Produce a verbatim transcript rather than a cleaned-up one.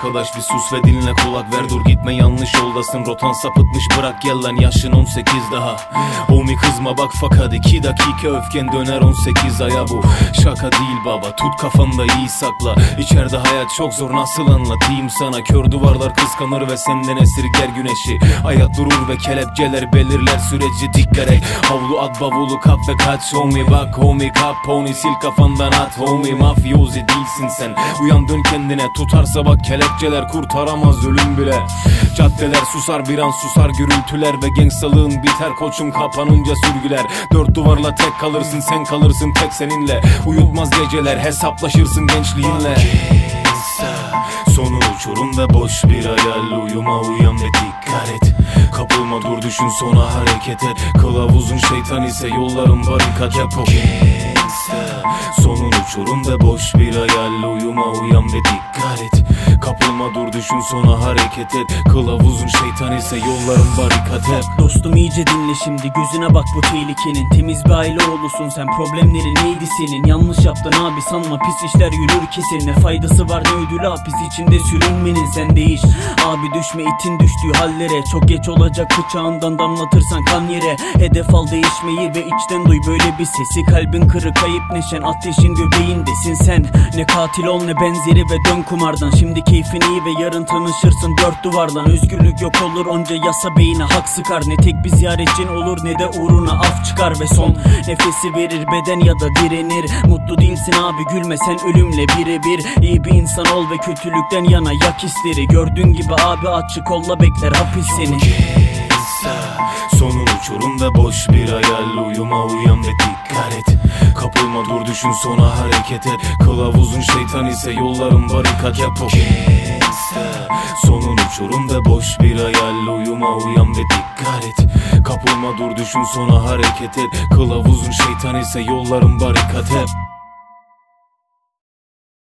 arkadaş bir sus ve dinle, kulak ver, dur gitme, yanlış yoldasın, rotan sapıtmış, bırak gel lan, yaşın on sekiz daha. Homie kızma bak fakat iki dakika öfken döner on sekiz aya, bu şaka değil baba, tut kafanda iyi sakla. İçeride hayat çok zor, nasıl anlatayım sana, kör duvarlar kıskanır ve senden esirger güneşi. Hayat durur ve kelepçeler belirler süreci, diklerek havlu at, bavulu kap ve kaç homie. Bak homie, kap pony, sil kafandan at homie, mafyozi değilsin sen, uyan dön kendine, tutarsa bak kelepçeler kurtaramaz ölüm bile. Caddeler susar, bir an susar gürültüler ve gangsalığın biter koçum kapanınca sürgüler. Dört duvarla tek kalırsın, sen kalırsın tek seninle, uyutmaz geceler, hesaplaşırsın gençliğinle. Sonu uçurumda boş bir hayal, uyuma uyan ve dikkat et. Kapılma dur düşün sonra hareket et, kılavuzun şeytan ise yolların barikat yap o. Sonun uçurumda boş bir hayal, uyuma uyan ve dikkat et. Kapılma dur düşün sonra hareket et, kılavuzun şeytan ise yolların barikat yap. Dostum iyice dinle şimdi, gözüne bak bu tehlikenin. Temiz bir aile oğlusun sen, problemleri neydi senin? Yanlış yaptın abi sanma, pis işler yürür kesin. Ne faydası var ne ödülü hapis içinde sürünmenin, sen değiş abi, düşme itin düştüğü hallere. Çok geç olacak, bıçağından damlatırsan kan yere. Hedef al değişmeyi ve içten duy böyle bir sesi. Kalbin kırık, kayıp neşen, ateşin göbeğindesin sen. Ne katil ol ne benzeri ve dön kumardan. Şimdi keyfin iyi ve yarın tanışırsın dört duvardan. Özgürlük yok olur onca yasa, beyine hak sıkar. Ne tek bir ziyaretçin olur ne de uğruna af çıkar. Ve son nefesi verir beden ya da direnir. Mutlu değilsin abi gülme, sen ölümle birebir. İyi bir insan ol ve kötülükten yana yak hisleri. Gördüğün gibi abi açık kolla bekler hapis seni. Sonun uçurumda boş bir hayal, uyuma uyan ve dikkat et. Kapılma dur düşün sonra hareket et, kılavuzun şeytan ise yolların barikat yap o. Sonun uçurumda boş bir hayal, uyuma uyan ve dikkat et. Kapılma dur düşün sonra hareket et, kılavuzun şeytan ise yolların barikat yap.